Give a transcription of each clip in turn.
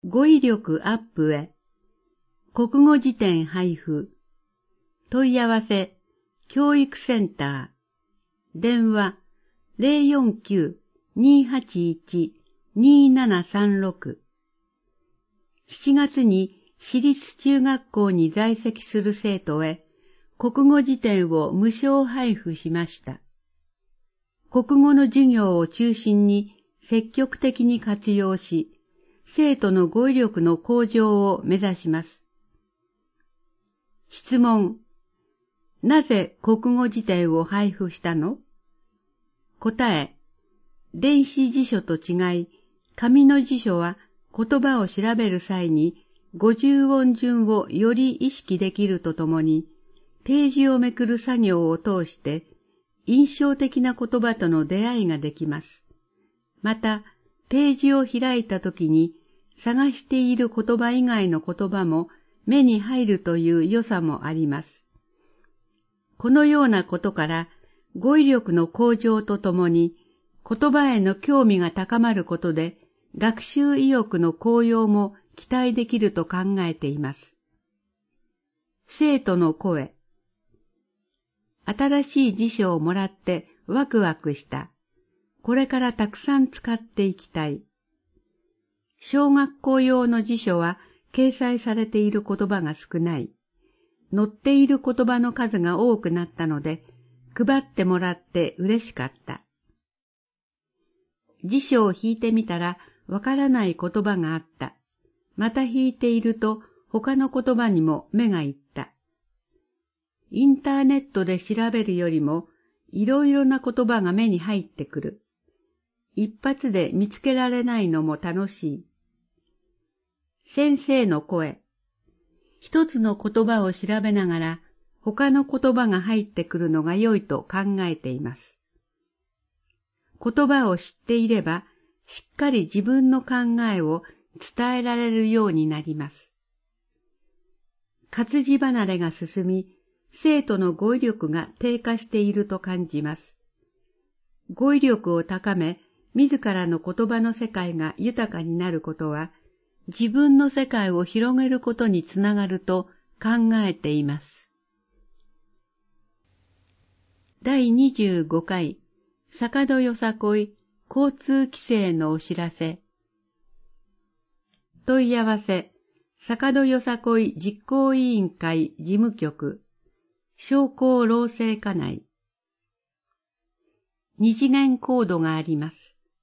語彙力アップへ。国語辞典配布。問い合わせ、教育センター。電話、049-281-2736。7月に私立中学校に在籍する生徒へ、国語辞典を無償配布しました。国語の授業を中心に積極的に活用し、生徒の語彙力の向上を目指します。質問。なぜ国語辞典を配布したの？答え。電子辞書と違い、紙の辞書は言葉を調べる際に50音順をより意識できるとともに、ページをめくる作業を通して印象的な言葉との出会いができます。また、ページを開いたときに探している言葉以外の言葉も目に入るという良さもあります。このようなことから語彙力の向上とともに言葉への興味が高まることで学習意欲の高揚も期待できると考えています。生徒の声。新しい辞書をもらってワクワクした。これからたくさん使っていきたい。小学校用の辞書は掲載されている言葉が少ない。載っている言葉の数が多くなったので、配ってもらって嬉しかった。辞書を引いてみたらわからない言葉があった。また引いていると他の言葉にも目がいった。インターネットで調べるよりもいろいろな言葉が目に入ってくる。一発で見つけられないのも楽しい。先生の声。一つの言葉を調べながら他の言葉が入ってくるのが良いと考えています。言葉を知っていればしっかり自分の考えを伝えられるようになります。活字離れが進み、生徒の語彙力が低下していると感じます。語彙力を高め、自らの言葉の世界が豊かになることは、自分の世界を広げることにつながると考えています。第25回、坂戸よさこい交通規制のお知らせ。問い合わせ、坂戸よさこい実行委員会事務局、商工労政課内。二次元コードがあります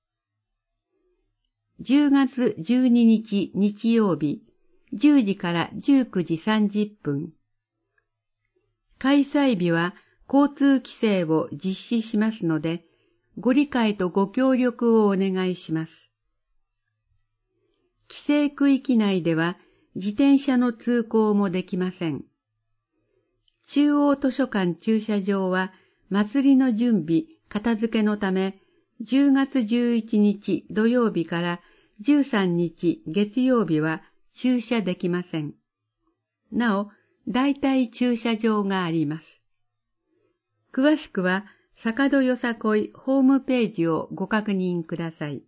。10月12日日曜日、10時から19時30分。開催日は交通規制を実施しますので、ご理解とご協力をお願いします。規制区域内では自転車の通行もできません。中央図書館駐車場は祭りの準備、片付けのため、10月11日土曜日から13日月曜日は駐車できません。なお、代替駐車場があります。詳しくは、坂戸よさこいホームページをご確認ください。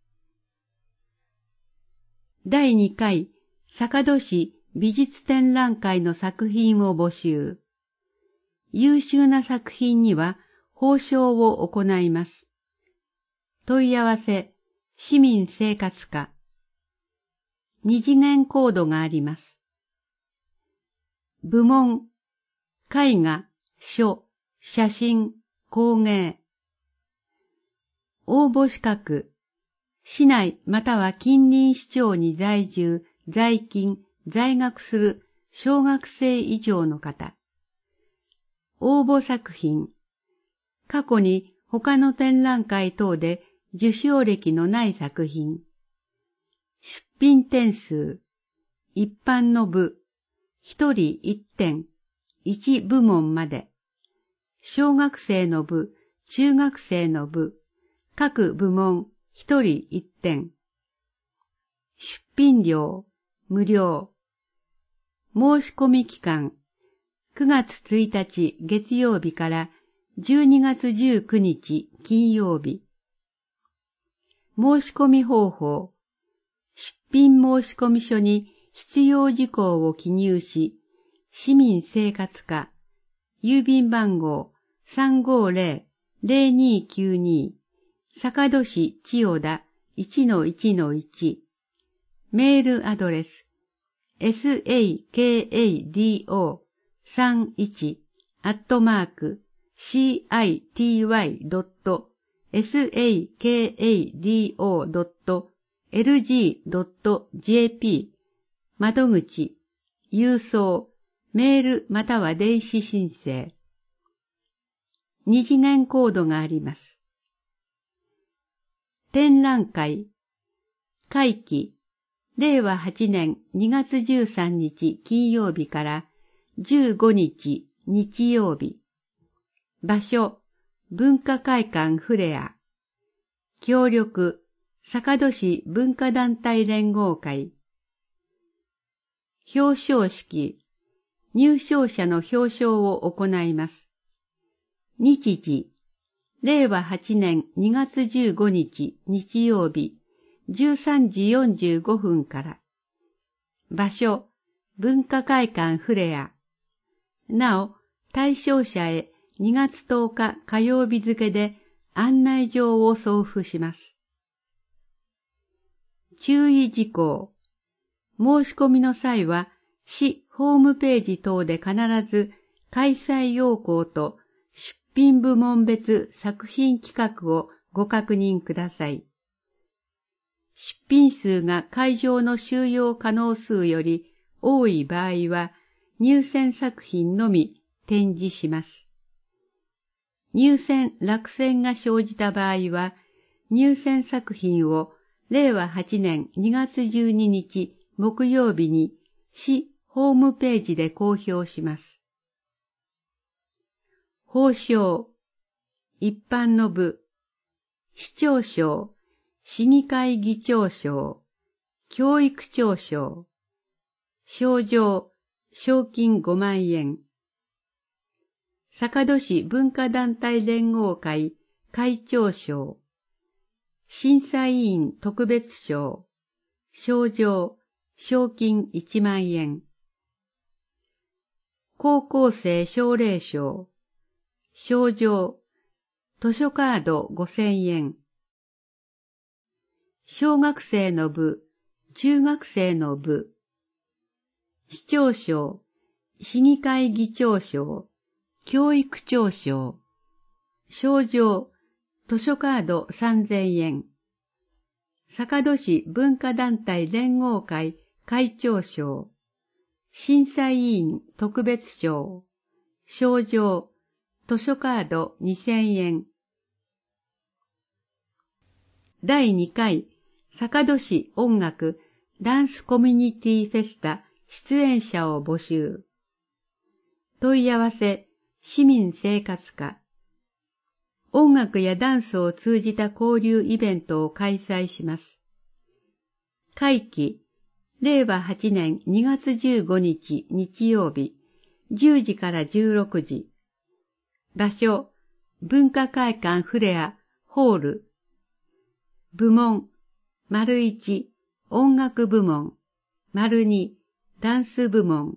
第2回、坂戸市美術展覧会の作品を募集。優秀な作品には報奨を行います。問い合わせ、市民生活課。二次元コードがあります。部門、絵画、書、写真、工芸。応募資格、市内または近隣市町に在住、在勤、在学する小学生以上の方。応募作品、過去に他の展覧会等で受賞歴のない作品。出品点数、一般の部、一人一点、一部門まで。小学生の部、中学生の部、各部門一人一点。出品料、無料。申し込み期間、9月1日月曜日から12月19日金曜日。申し込み方法、 出品申込書に必要事項を記入し、市民生活課、郵便番号 350-0292、坂戸市千代田 1-1-1、メールアドレス、sakado31@city.lg.jp、窓口、郵送、メールまたは電子申請。二次元コードがあります。展覧会、会期、令和8年2月13日金曜日から15日日曜日。場所、文化会館フレア。協力、坂戸市文化団体連合会。表彰式、入賞者の表彰を行います。日時、令和8年2月15日日曜日13時45分から。場所、文化会館フレア。なお、対象者へ2月10日火曜日付で案内状を送付します。注意事項。申し込みの際は、市ホームページ等で必ず開催要項と出品部門別作品企画をご確認ください。出品数が会場の収容可能数より多い場合は、入選作品のみ展示します。入選落選が生じた場合は、入選作品を令和8年2月12日木曜日に市ホームページで公表します。褒章、一般の部、市長賞、市議会議長賞、教育長賞、賞状、賞金5万円。坂戸市文化団体連合会会長賞、審査委員特別賞、賞状、賞金1万円。高校生奨励賞、賞状、図書カード5000円。小学生の部、中学生の部、市長賞、市議会議長賞、教育長賞、賞状、図書カード3000円。坂戸市文化団体連合会会長賞、審査委員特別賞、賞状、図書カード2000円。第2回坂戸市音楽ダンスコミュニティフェスタ出演者を募集。問い合わせ、市民生活課。音楽やダンスを通じた交流イベントを開催します。会期、令和8年2月15日日曜日、10時から16時。場所、文化会館フレア、ホール。部門、1、音楽部門、2、ダンス部門。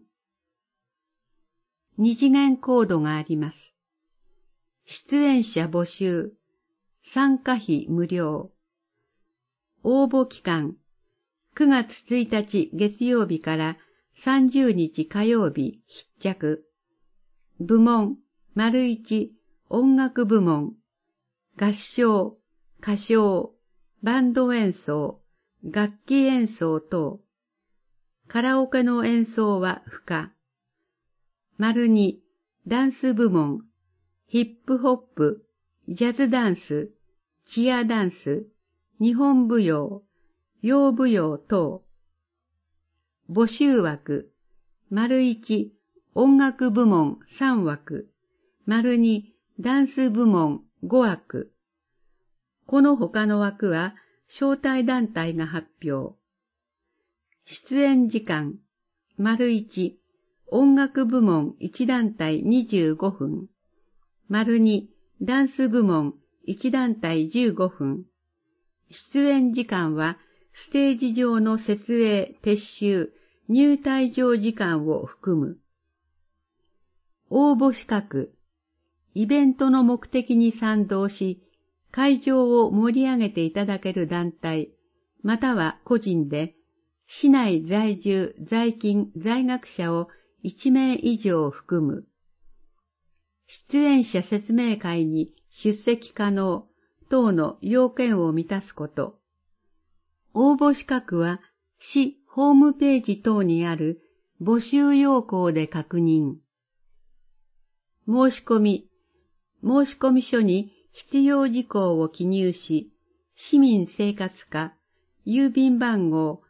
二次元コードがあります。出演者募集、参加費無料。応募期間、9月1日月曜日から30日火曜日必着。部門、1、音楽部門、合唱、歌唱、バンド演奏、楽器演奏等。カラオケの演奏は不可。2、ダンス部門、ヒップホップ、ジャズダンス、チアダンス、日本舞踊、洋舞踊等。募集枠、1、音楽部門3枠、2、ダンス部門5枠。この他の枠は招待団体が発表。出演時間、1、音楽部門1団体25分、2、ダンス部門1団体15分。出演時間はステージ上の設営、撤収、入退場時間を含む。応募資格、イベントの目的に賛同し、会場を盛り上げていただける団体、または個人で、市内在住、在勤、在学者を1名以上含む。出演者説明会に出席可能等の要件を満たすこと。応募資格は市ホームページ等にある募集要項で確認。申し込み書に必要事項を記入し、市民生活課、郵便番号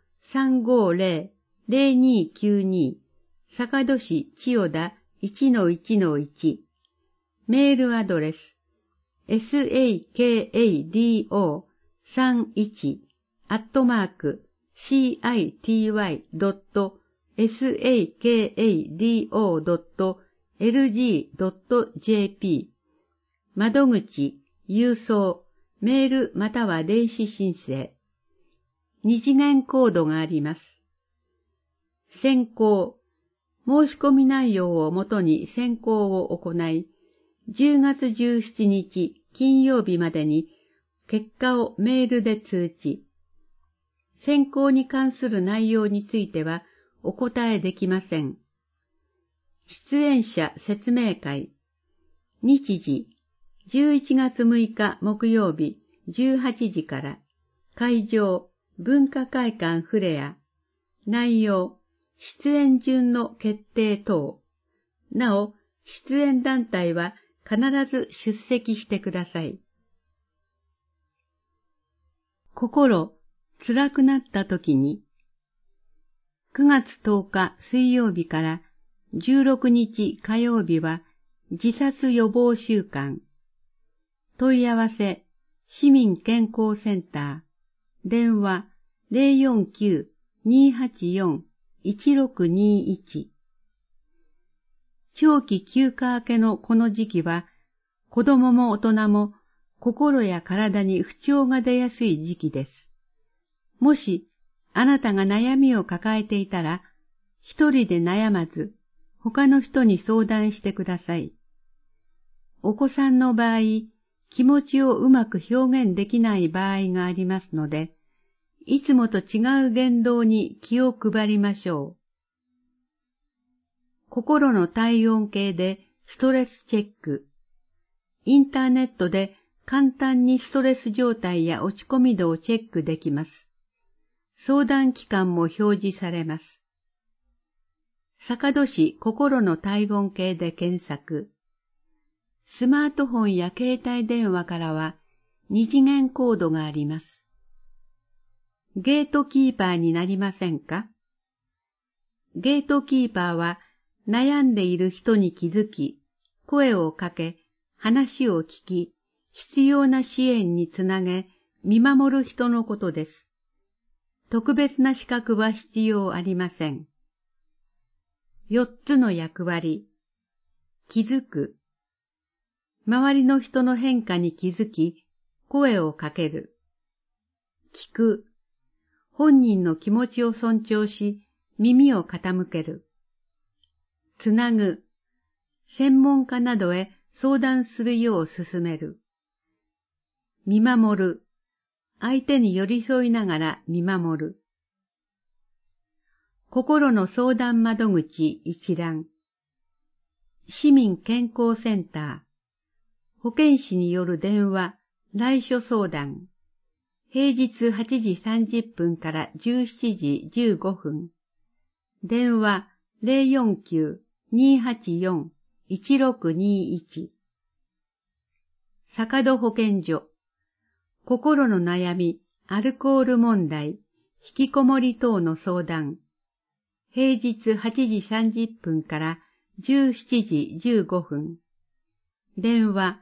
350-0292、坂戸市千代田 1-1-1、メールアドレス、sakado.city@city.lg.jp 窓口、郵送、メールまたは電子申請。二次元コードがあります。選考、申し込み内容をもとに選考を行い、10月17日金曜日までに結果をメールで通知。選考に関する内容についてはお答えできません。出演者説明会。日時、11月6日木曜日18時から。会場、文化会館フレア。内容、出演順の決定等。なお、出演団体は必ず出席してください。心、辛くなった時に、9月10日水曜日から16日火曜日は自殺予防週間。問い合わせ、市民健康センター。電話 049-284-1621。長期休暇明けのこの時期は、子供も大人も心や体に不調が出やすい時期です。もし、あなたが悩みを抱えていたら、一人で悩まず、他の人に相談してください。お子さんの場合、気持ちをうまく表現できない場合がありますので、いつもと違う言動に気を配りましょう。心の体温計でストレスチェック。インターネットで簡単にストレス状態や落ち込み度をチェックできます。相談機関も表示されます。坂戸市心の体温計で検索。スマートフォンや携帯電話からは二次元コードがあります。ゲートキーパーになりませんか？ゲートキーパーは悩んでいる人に気づき、声をかけ、話を聞き、必要な支援につなげ、見守る人のことです。特別な資格は必要ありません。4つの役割。気づく。周りの人の変化に気づき、声をかける。聞く。本人の気持ちを尊重し、耳を傾ける。つなぐ。専門家などへ相談するよう勧める。見守る。相手に寄り添いながら見守る。心の相談窓口一覧。市民健康センター。保健師による電話、来所相談。平日8時30分から17時15分。電話 049-284-1621。坂戸保健所。心の悩み、アルコール問題、引きこもり等の相談。平日8時30分から17時15分。電話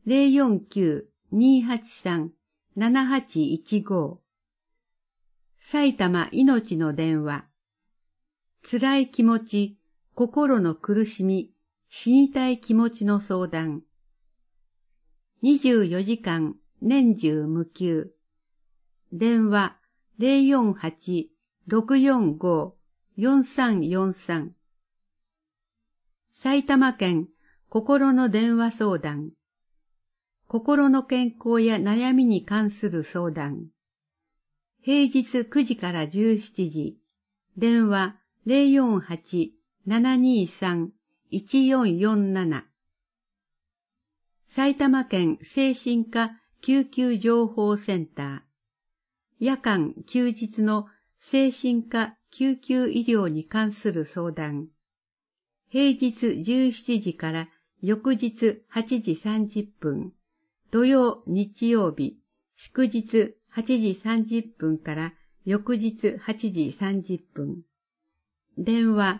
049-283-7815。埼玉いのちの電話。辛い気持ち、心の苦しみ、死にたい気持ちの相談。24時間年中無休。電話 048-645-4343。埼玉県心の電話相談。心の健康や悩みに関する相談。平日9時から17時。電話048-723-1447。埼玉県精神科救急情報センター。夜間休日の精神科救急医療に関する相談。平日17時から翌日8時30分。土曜、日曜日、祝日8時30分から翌日8時30分。電話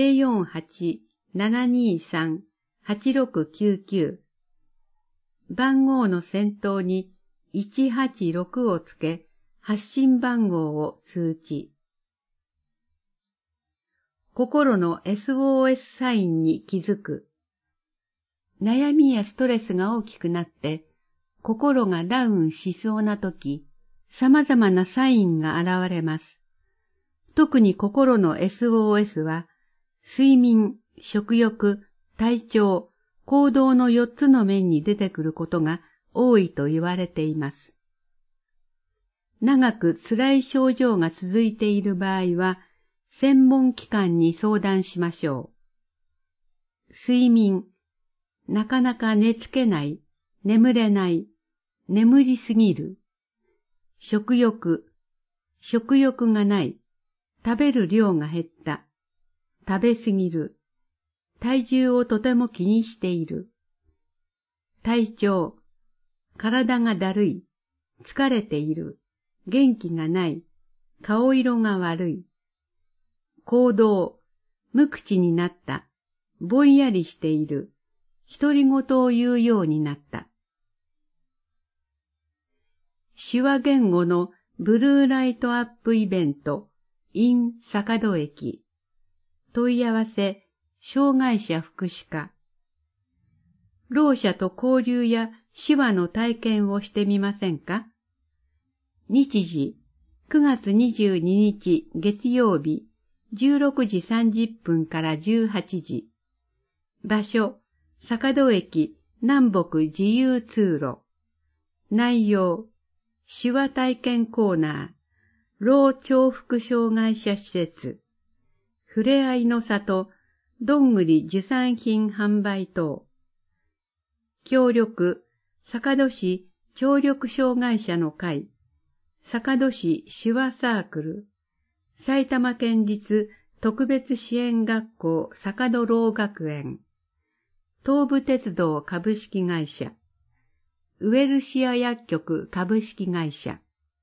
048-723-8699。番号の先頭に186をつけ、発信番号を通知。心の SOS サインに気づく。悩みやストレスが大きくなって、心がダウンしそうなとき、様々なサインが現れます。特に心の SOS は、睡眠、食欲、体調、行動の4つの面に出てくることが多いと言われています。長く辛い症状が続いている場合は、専門機関に相談しましょう。睡眠、なかなか寝つけない、眠れない、眠りすぎる。食欲、食欲がない、食べる量が減った、食べすぎる。体重をとても気にしている。体調、体がだるい、疲れている、元気がない、顔色が悪い。行動、無口になった、ぼんやりしている、独り言を言うようになった。手話言語のブルーライトアップイベント in 坂戸駅。問い合わせ、障害者福祉課。ろう者と交流や手話の体験をしてみませんか？日時、9月22日月曜日、16時30分から18時。場所、坂戸駅南北自由通路。内容、手話体験コーナー、ろう重複障害者施設、ふれあいの里、どんぐり受産品販売等。協力、坂戸市聴力障害者の会、坂戸市手話サークル、埼玉県立特別支援学校坂戸ろう学園、東武鉄道株式会社、ウェルシア薬局株式会社。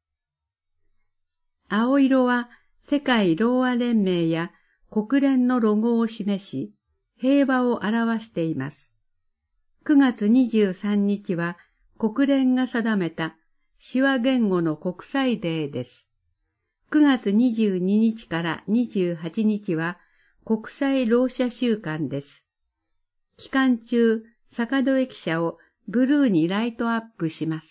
青色は世界ろうあ連盟や国連のロゴを示し、平和を表しています。9月23日は国連が定めた手話言語の国際デーです。9月22日から28日は国際ろう者週間です。期間中、坂戸駅舎をブルーにライトアップします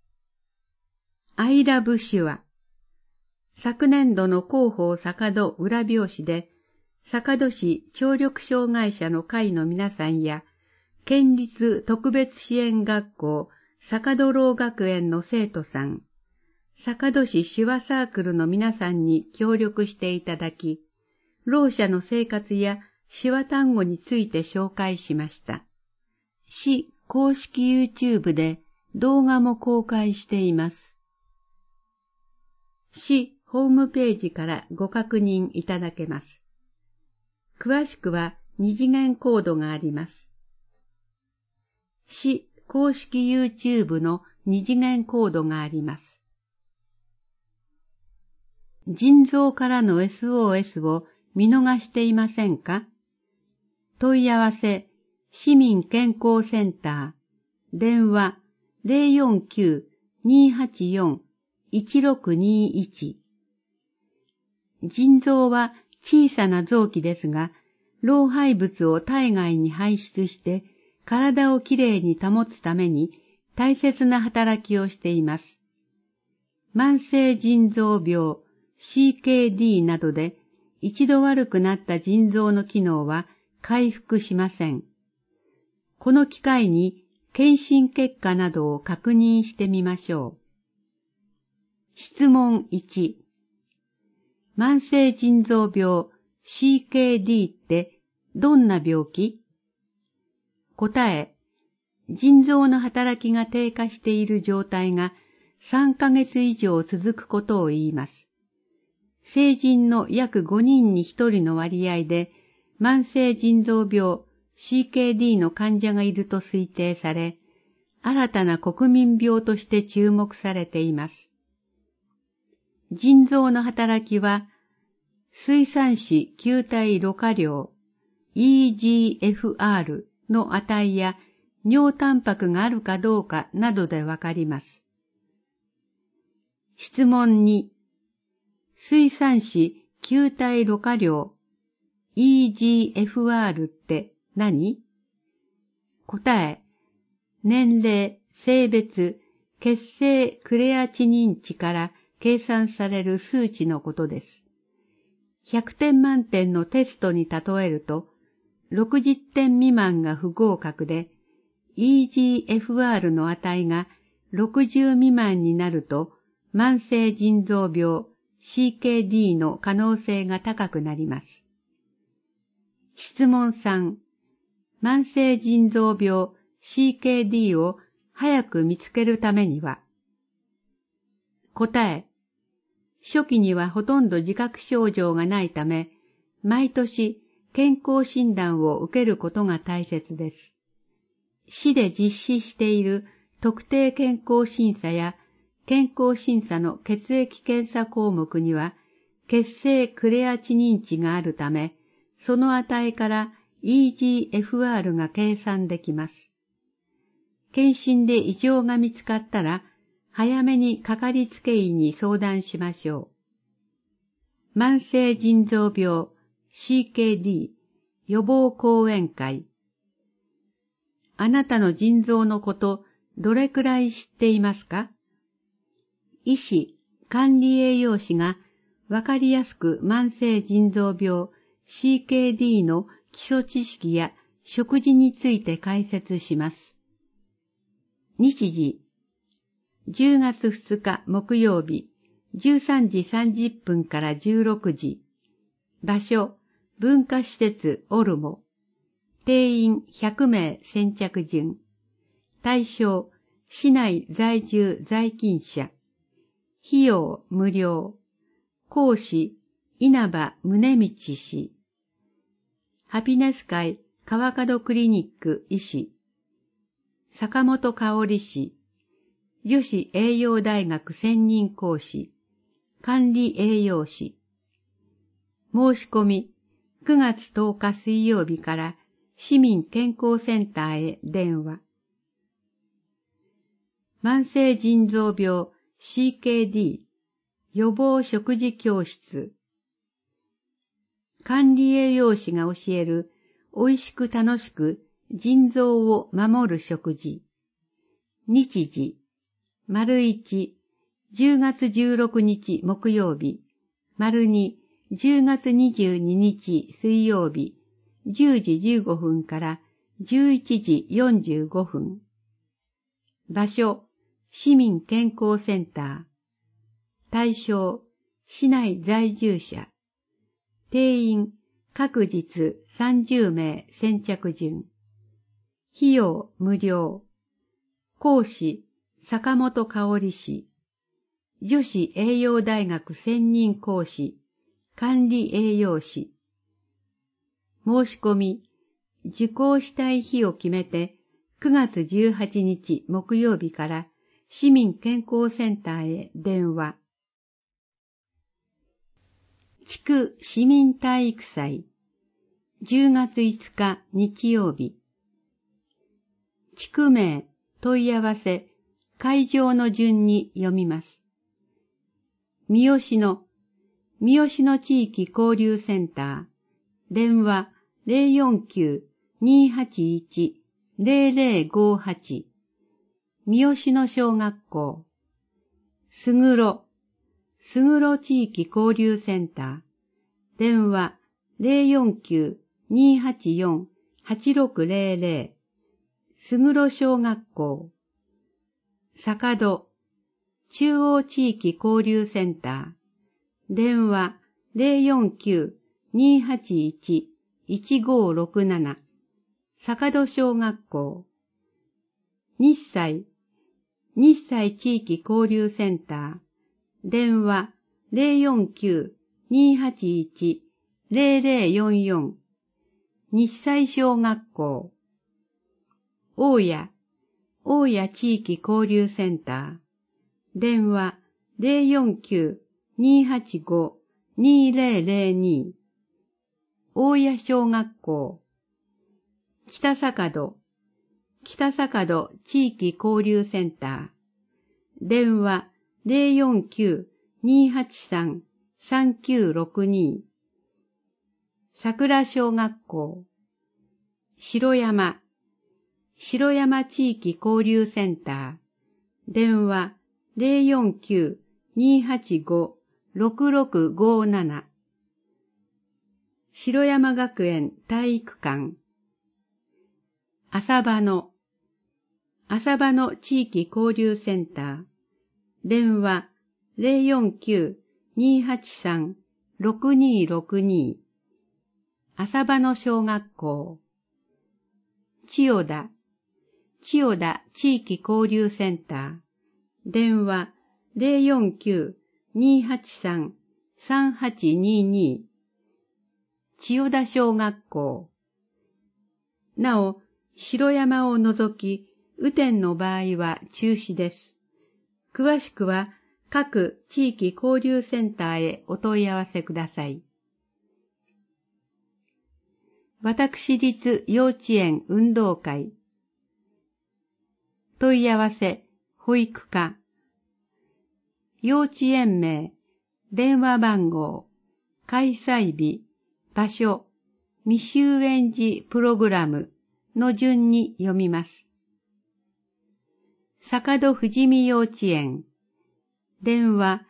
。I love 手話。昨年度の広報坂戸裏表紙で、坂戸市聴力障害者の会の皆さんや、県立特別支援学校坂戸ろう学園の生徒さん、坂戸市手話サークルの皆さんに協力していただき、ろう者の生活や手話単語について紹介しました。市公式 YouTube で動画も公開しています。市ホームページからご確認いただけます。詳しくは二次元コードがあります。市公式 YouTube の二次元コードがあります。腎臓からの SOS を見逃していませんか？問い合わせ、市民健康センター、電話 049-284-1621。腎臓は小さな臓器ですが、老廃物を体外に排出して体をきれいに保つために大切な働きをしています。 慢性腎臓病 CKD などで一度悪くなった腎臓の機能は回復しません。この機会に検診結果などを確認してみましょう。質問1。慢性腎臓病 CKD ってどんな病気？答え。腎臓の働きが低下している状態が3ヶ月以上続くことを言います。成人の約5人に1人の割合で慢性腎臓病 CKD の患者がいると推定され、新たな国民病として注目されています。腎臓の働きは、水酸子球体ろ過量 EGFR の値や尿タンパクがあるかどうかなどでわかります。質問2。水酸子球体ろ過量 EGFR って何？答え。年齢、性別、血清クレアチニン値から計算される数値のことです。100点満点のテストに例えると、60点未満が不合格で、EGFR の値が60未満になると、慢性腎臓病 CKD の可能性が高くなります。質問3。慢性腎臓病 CKD を早く見つけるためには？答え。初期にはほとんど自覚症状がないため、毎年健康診断を受けることが大切です。市で実施している特定健康審査や健康審査の血液検査項目には血清クレアチニン値があるため、その値から EGFR が計算できます。検診で異常が見つかったら、早めにかかりつけ医に相談しましょう。慢性腎臓病 CKD 予防講演会。あなたの腎臓のこと、どれくらい知っていますか？医師、管理栄養士がわかりやすく慢性腎臓病 CKD の基礎知識や食事について解説します。日時、10月2日木曜日、13時30分から16時。場所、文化施設オルモ。定員100名先着順。対象、市内在住在勤者。費用無料。講師、稲葉宗道氏。ハピネス会川角クリニック医師。坂本香織氏。女子栄養大学専任講師。管理栄養士。申し込み、9月10日水曜日から市民健康センターへ電話。慢性腎臓病 CKD 予防食事教室。管理栄養士が教える美味しく楽しく腎臓を守る食事。日時、1、10月16日木曜日、2、10月22日水曜日、10時15分から11時45分。場所、市民健康センター。対象、市内在住者。定員、各日30名先着順。費用無料。講師、坂本香織氏。女子栄養大学専任講師、管理栄養士。申し込み、受講したい日を決めて、9月18日木曜日から市民健康センターへ電話。地区市民体育祭、10月5日日曜日。地区名、問い合わせ、会場の順に読みます。三好野地域交流センター、電話049-281-0058、三好野小学校、すぐろすぐろ地域交流センター、電話 049-284-8600、すぐろ小学校、坂戸中央地域交流センター、電話 049-281-1567、坂戸小学校、日西地域交流センター、電話 049-281-0044、日西小学校、大谷地域交流センター、電話 049-285-2002、大谷小学校、北坂戸地域交流センター、電話 049-283-3962、桜小学校、城山地域交流センター、電話 049-285-6657、城山学園体育館、浅場の地域交流センター、電話 049-283-6262、浅場の小学校、千代田地域交流センター、電話 049-283-3822、千代田小学校。なお、城山を除き、雨天の場合は中止です。詳しくは各地域交流センターへお問い合わせください。私立幼稚園運動会。問い合わせ、保育課。幼稚園名、電話番号、開催日、場所、未就園児プログラムの順に読みます。坂戸富士見幼稚園、電話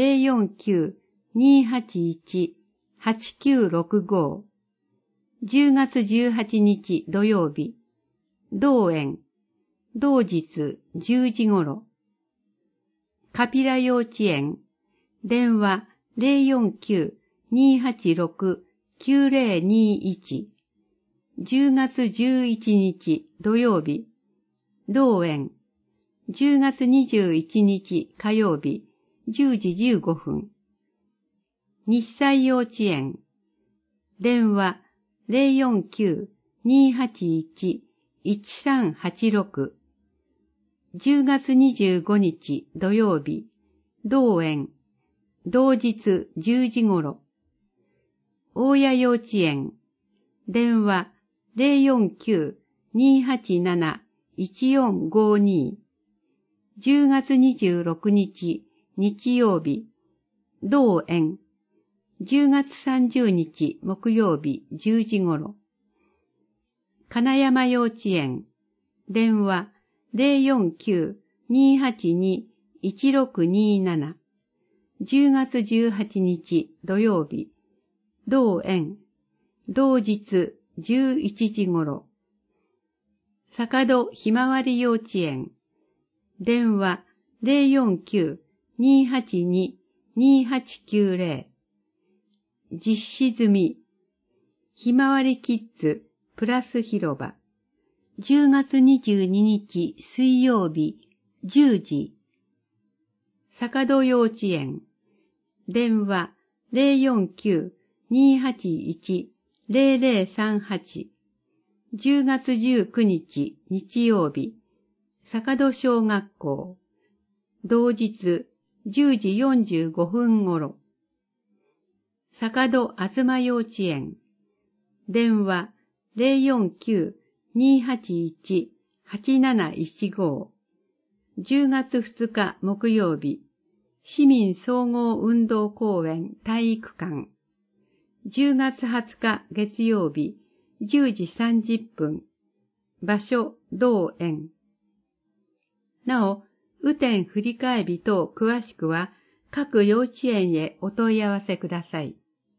049-281-8965、10月18日土曜日、同園、同日10時頃。カピラ幼稚園、電話 049-286-9021、10月11日土曜日、同園、10月21日火曜日、10時15分。日西幼稚園、電話 049-281-1386、10月25日土曜日、同園、同日10時頃。大谷幼稚園、電話 049-287-1452、10月26日日曜日、同園、10月30日木曜日10時頃。金山幼稚園、電話 049-282-1627、10月18日土曜日、同園、同日11時頃。坂戸ひまわり幼稚園、電話 049-282-2890、実施済み、ひまわりキッズプラス広場、10月22日水曜日10時。坂戸幼稚園、電話 049-281-0038、10月19日日曜日、坂戸小学校、同日10時45分頃。坂戸あずま幼稚園、電話 049-281-8715、10月2日木曜日、市民総合運動公園体育館、10月20日月曜日、10時30分、場所同園。なお、雨天振り替え日等詳しくは各幼稚園へお問い合わせください。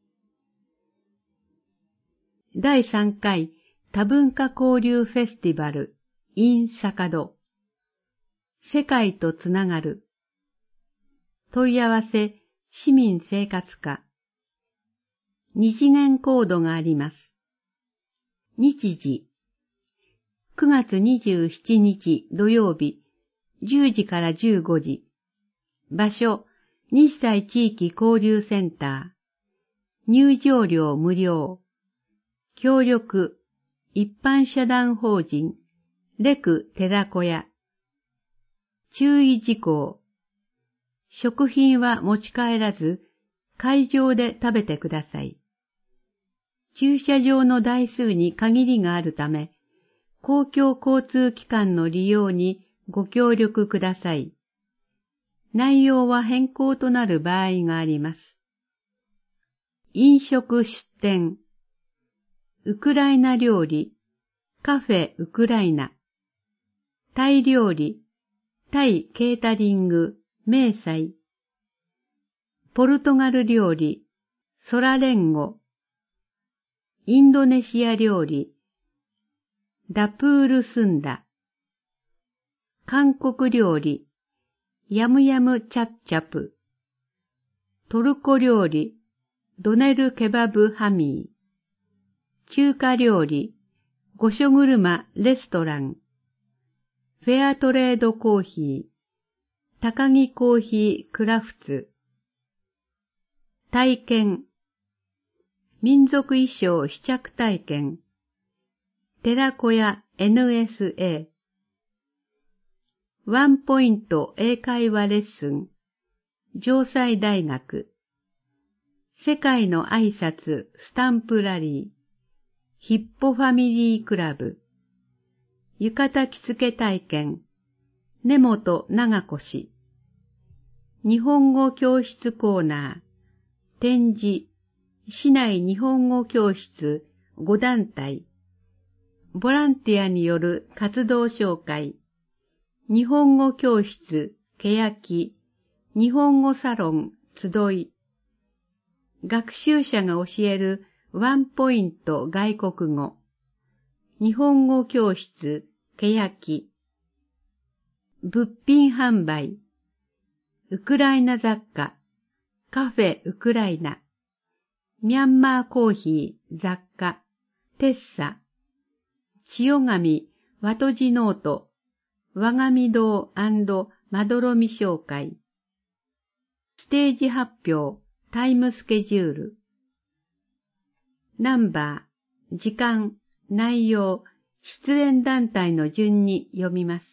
第3回多文化交流フェスティバル in 坂戸。世界とつながる。問い合わせ市民生活課。2次元コードがあります。日時9月27日土曜日10時から15時。場所日西地域交流センター。入場料無料。協力一般社団法人レク寺子屋。注意事項。食品は持ち帰らず会場で食べてください。駐車場の台数に限りがあるため、公共交通機関の利用にご協力ください。内容は変更となる場合があります。飲食出店、ウクライナ料理、カフェウクライナ、タイ料理、タイケータリング、明細、ポルトガル料理、ソラレンゴ、インドネシア料理、ダプールスンダ、韓国料理、ヤムヤムチャッチャプ、トルコ料理、ドネルケバブハミー、中華料理、御所車レストラン、フェアトレードコーヒー、高木コーヒークラフツ、体験、民族衣装試着体験、寺子屋 NSA、ワンポイント英会話レッスン、城西大学、世界の挨拶スタンプラリー、ヒッポファミリークラブ、浴衣着付け体験、根本長子氏、日本語教室コーナー、展示、市内日本語教室5団体、ボランティアによる活動紹介、日本語教室欅、日本語サロン集い、学習者が教えるワンポイント外国語、日本語教室欅、物品販売、ウクライナ雑貨、カフェウクライナ、ミャンマーコーヒー雑貨、テッサ、千代紙、和とじノート、和紙堂&まどろみ紹介、ステージ発表、タイムスケジュール、ナンバー、時間、内容、出演団体の順に読みます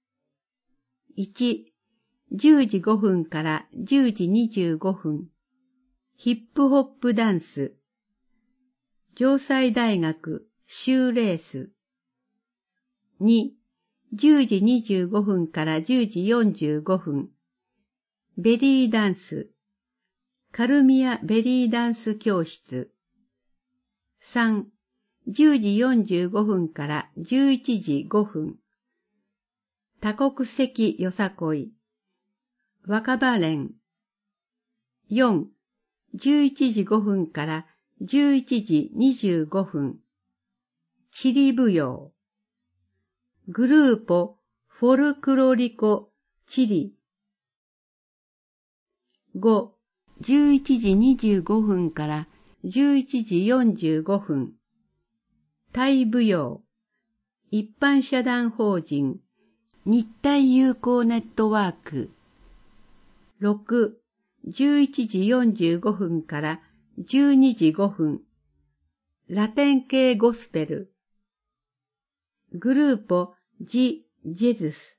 。1、10時5分から10時25分、ヒップホップダンス、城西大学シューレース。2、10時25分から10時45分、ベリーダンス、カルミアベリーダンス教室。3、10時45分から11時5分、多国籍よさこい、若葉連。4、11時5分から11時25分、チリ舞踊。グルーポフォルクロリコチリ。5、11時25分から11時45分、タイ舞踊。一般社団法人日体友好ネットワーク。6、11時45分から12時5分、ラテン系ゴスペル。グルーポジ・ジェズス。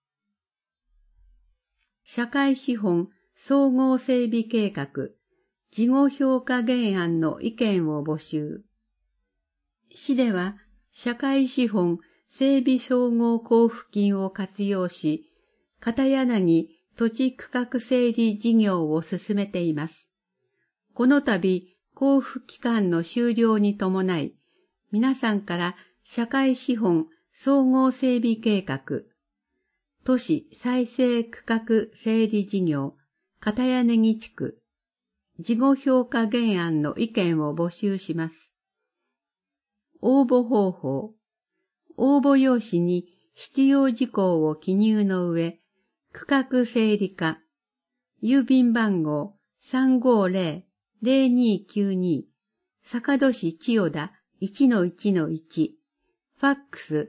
社会資本総合整備計画、事後評価原案の意見を募集。市では、社会資本整備総合交付金を活用し、片柳土地区画整理事業を進めています。この度、交付期間の終了に伴い、皆さんから社会資本総合整備計画、都市再生区画整理事業、 片柳地区、事後評価原案の意見を募集します。応募方法。応募用紙に必要事項を記入の上、区画整理課、郵便番号 350-0292、坂戸市千代田 1-1-1、ファックス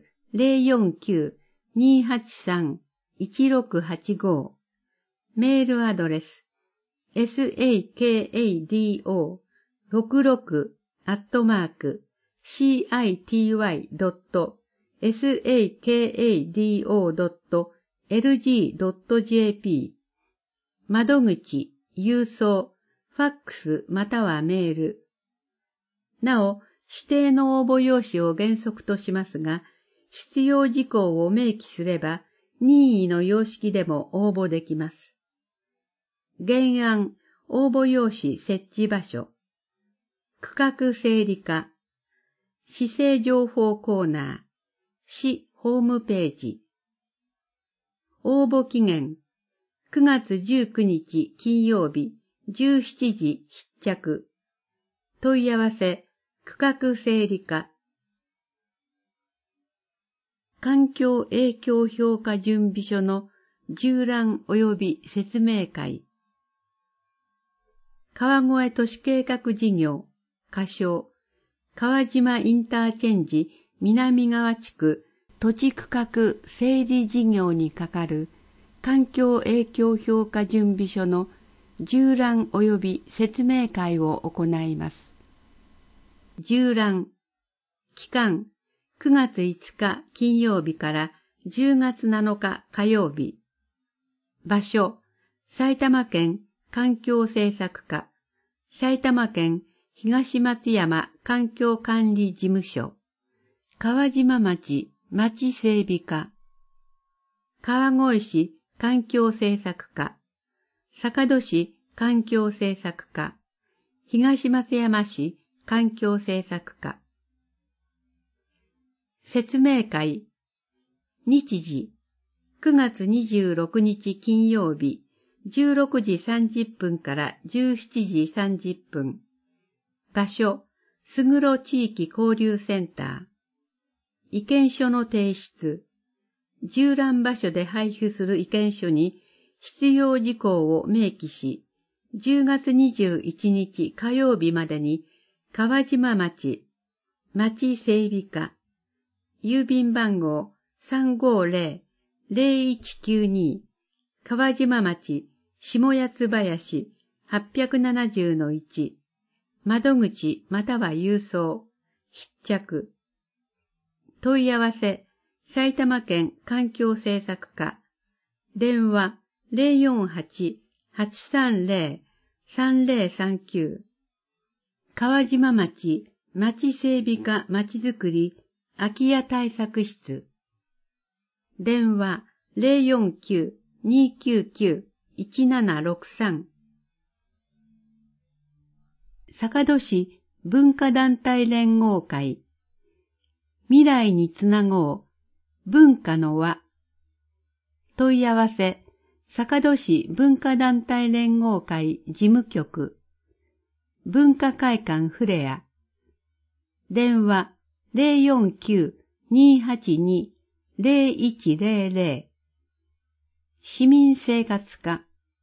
049-283-1685、メールアドレス、sakado66@city.sakado.lg.jp 窓口、郵送、ファックスまたはメール。なお、指定の応募用紙を原則としますが、必要事項を明記すれば、任意の様式でも応募できます。原案、応募用紙設置場所。区画整理課。市政情報コーナー。市ホームページ。応募期限。9月19日金曜日17時必着。問い合わせ、区画整理課。環境影響評価準備書の縦覧及び説明会。川越都市計画事業、仮称、川島インターチェンジ南側地区土地区画整理事業に係る環境影響評価準備書の縦覧及び説明会を行います。縦覧、期間、9月5日金曜日から10月7日火曜日。場所、埼玉県環境政策課、埼玉県東松山環境管理事務所、川島町町整備課、川越市環境政策課、坂戸市環境政策課、東松山市環境政策課。説明会。日時、9月26日金曜日、16時30分から17時30分。場所、すぐろ地域交流センター。意見書の提出。縦覧場所で配布する意見書に必要事項を明記し、10月21日火曜日までに川島町、町整備課、郵便番号 350-0192 川島町下八つ林 870-1 窓口または郵送必着。問い合わせ埼玉県環境政策課電話 048-830-3039 川島町町整備課まちづくり空き家対策室電話 049-299-1763 坂戸市文化団体連合会未来につなごう文化の輪問い合わせ坂戸市文化団体連合会事務局文化会館フレア電話 049-282-0100 市民生活課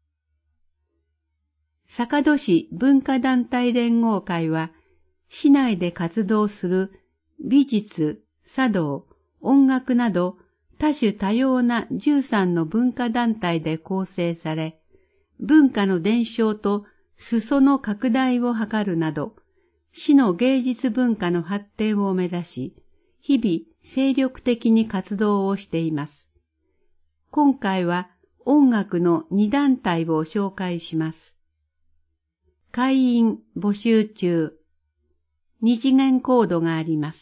坂戸市文化団体連合会は市内で活動する美術、茶道、音楽など多種多様な13の文化団体で構成され、文化の伝承と裾の拡大を図るなど、市の芸術文化の発展を目指し、日々精力的に活動をしています。今回は音楽の2団体を紹介します。会員募集中。2次元コードがあります。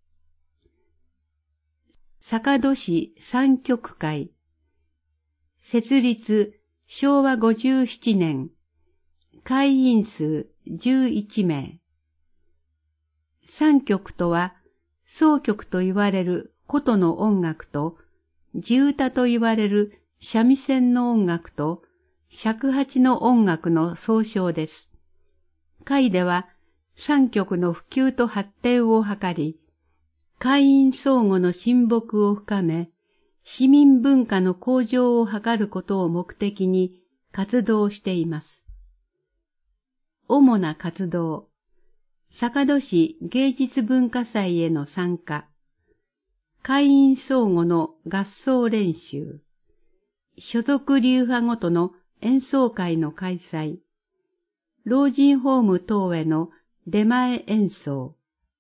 坂戸市三曲会。設立昭和57年。会員数11名。三曲とは、箏曲と言われる琴の音楽と、地唄と言われる三味線の音楽と、 尺八の音楽の総称です。会では三曲の普及と発展を図り、会員相互の親睦を深め、市民文化の向上を図ることを目的に活動しています。主な活動、坂戸市芸術文化祭への参加、会員相互の合奏練習、所属流派ごとの演奏会の開催、老人ホーム等への出前演奏、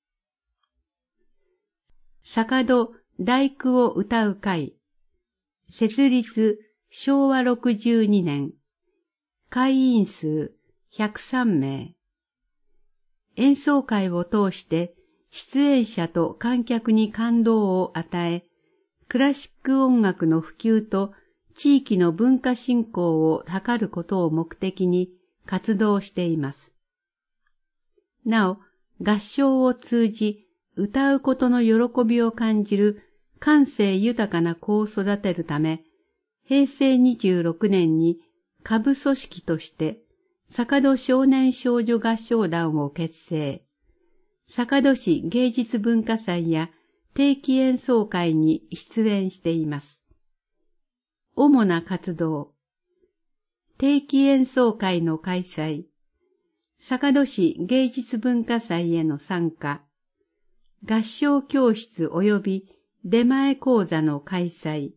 坂戸第九を歌う会、設立昭和62年、会員数103名。演奏会を通して出演者と観客に感動を与え、クラシック音楽の普及と地域の文化振興を図ることを目的に活動しています。なお、合唱を通じ歌うことの喜びを感じる感性豊かな子を育てるため、平成26年に下部組織として坂戸少年少女合唱団を結成。坂戸市芸術文化祭や定期演奏会に出演しています。主な活動、定期演奏会の開催、坂戸市芸術文化祭への参加、合唱教室及び出前講座の開催、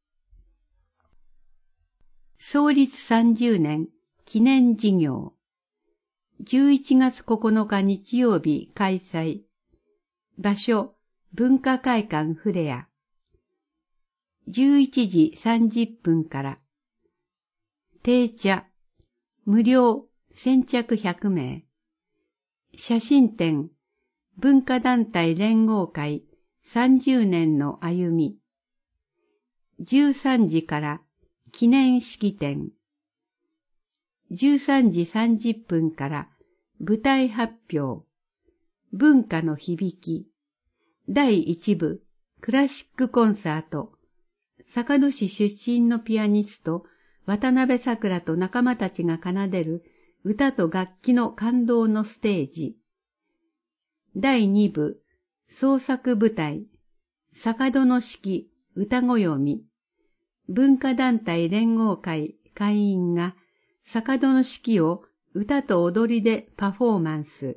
創立30年記念事業、11月9日日曜日開催、場所、文化会館フレア、11時30分から、定茶、無料、先着100名、写真展、文化団体連合会30年の歩み、13時から記念式典、13時30分から舞台発表、文化の響き、第1部クラシックコンサート、坂戸市出身のピアニスト渡辺さくらと仲間たちが奏でる歌と楽器の感動のステージ、第2部創作舞台、坂戸の式歌ご読み、文化団体連合会会員が坂戸の式を歌と踊りでパフォーマンス。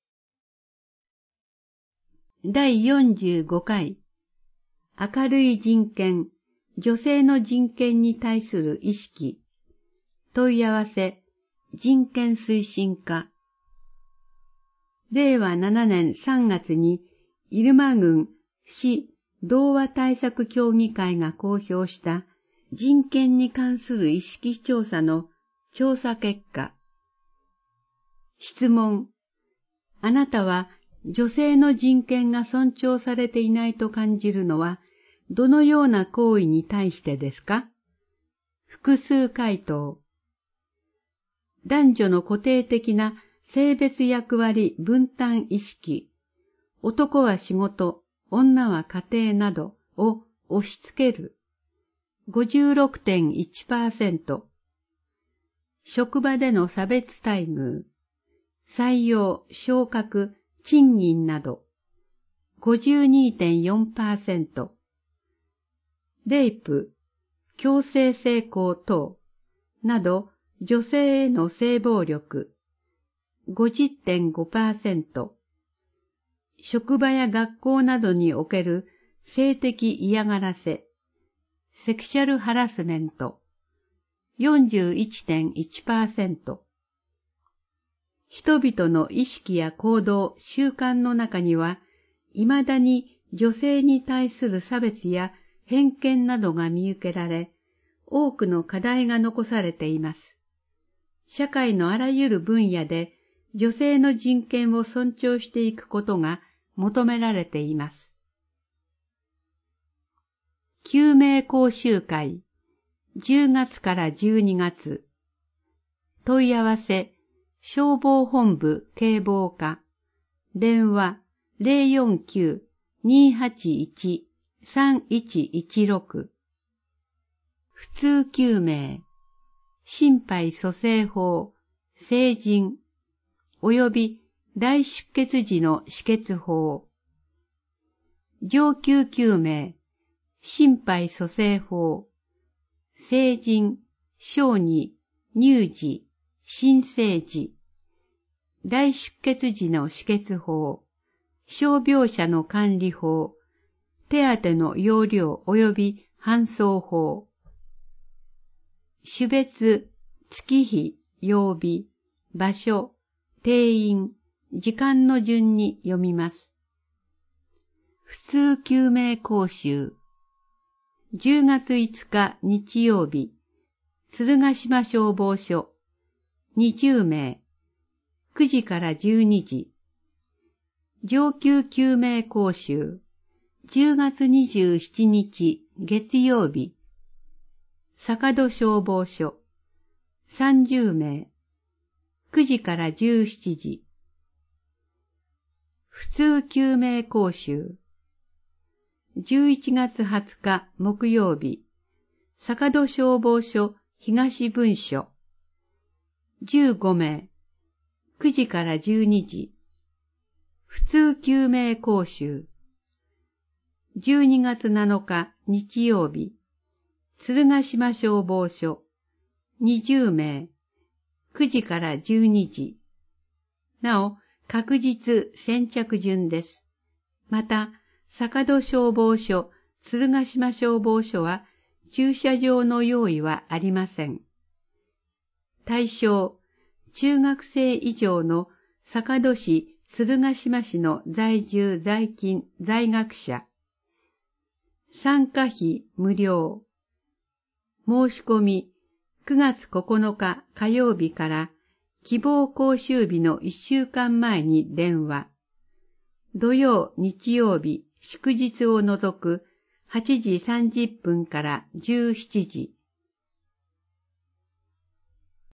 第45回明るい人権、女性の人権に対する意識、問い合わせ、人権推進課。令和7年3月に入間郡市童話対策協議会が公表した人権に関する意識調査の調査結果。質問。あなたは女性の人権が尊重されていないと感じるのはどのような行為に対してですか？複数回答。男女の固定的な性別役割分担意識、男は仕事、女は家庭などを押し付ける。56.1%。職場での差別待遇、採用、昇格、賃金など。52.4%。レイプ、強制性交等など女性への性暴力 50.5%、職場や学校などにおける性的嫌がらせ、セクシャルハラスメント 41.1%、人々の意識や行動、習慣の中には、未だに女性に対する差別や偏見などが見受けられ、多くの課題が残されています。社会のあらゆる分野で女性の人権を尊重していくことが求められています。救命講習会、10月から12月。問い合わせ、消防本部警防課、電話049-281-3116。普通救命、 心肺蘇生法、成人、及び大出血時の止血法。上級救命、心肺蘇生法、成人、小児、乳児、新生児、大出血時の止血法、傷病者の管理法、手当の要領及び搬送法。種別、月日、曜日、場所、定員、時間の順に読みます。普通救命講習。10月5日日曜日、鶴ヶ島消防署、20名、9時から12時。上級救命講習。10月27日月曜日、坂戸消防署、30名、9時から17時。普通救命講習。11月20日木曜日、坂戸消防署東分署、15名、9時から12時。普通救命講習。12月7日日曜日、鶴ヶ島消防署、20名、9時から12時。なお、確実先着順です。また、坂戸消防署、鶴ヶ島消防署は、駐車場の用意はありません。対象、中学生以上の坂戸市、鶴ヶ島市の在住在勤在学者。参加費無料。申し込み9月9日火曜日から希望講習日の1週間前に電話。土曜、日曜日、祝日を除く8時30分から17時。